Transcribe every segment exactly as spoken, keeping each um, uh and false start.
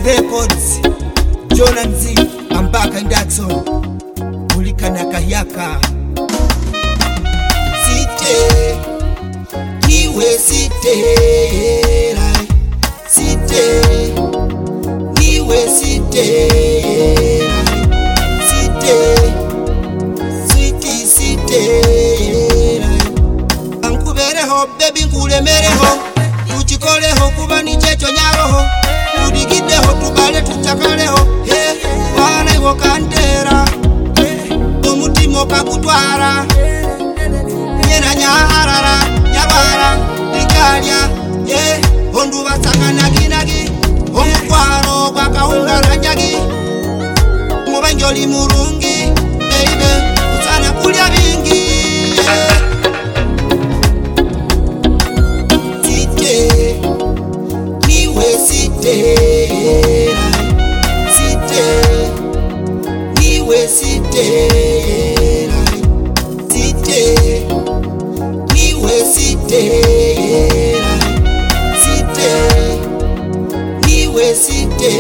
Records, Jonan Z, Ambaka Jackson, Mulikana Kayaka. Site, niwe site, site, niwe site, site, sweetie site. Ankubereho baby nkulemereho, uchikoleho kuba ni checho nyaroho. Udigideho tubale tuchakaleho, hey, wana iwo kandera, hey, umutimo kakutwara, nyena nyaharara, nyabara, ikalia, yeah, hondu basaka nagi nagi, omukwaro baka ungara nyagi, mubanjoli murungi, baby, usana kulia bingi, yeah. Site, niwe site, site, niwe site, site, niwe site, site, niwe site.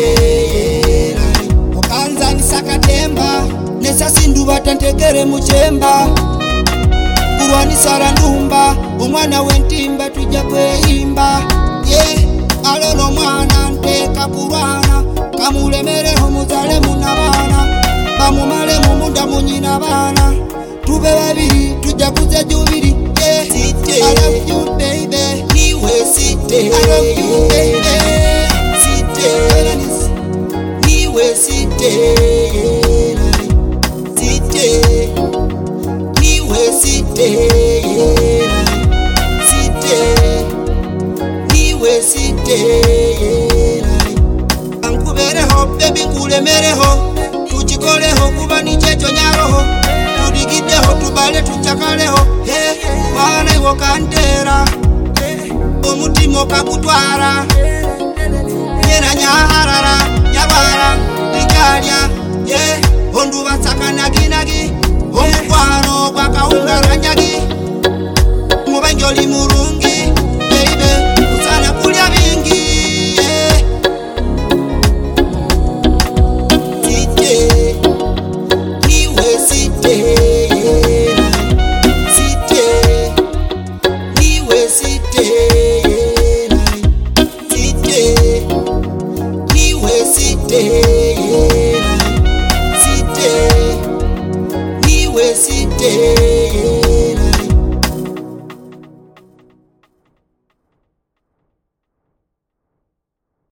Okanza nisaka temba, nesa sindu batantegere muchemba, kurwani sara ndumba, umwana wentimba tuja kweimba, yeah. Alono mwana nteka kurwana, kamulemereho muzale munabana, bamumale mumunda munyina bana, tube babiri tuja kuze jubiri, yeah. Site, I love you baby, niwe site, I love you baby, site, niwe site, site, niwe site, site, niwe site. Ankubereho baby nkulemereho, tuchikoleho kuba ni checho nyaroho, tudigideho tubale tuchakaleho, hey, wana iwo kandera, hey, umutimo kakutwara, nyena nyaharara, nyabara, ikalia, yeah, hondu basaka nagi nagi, omukwaro baka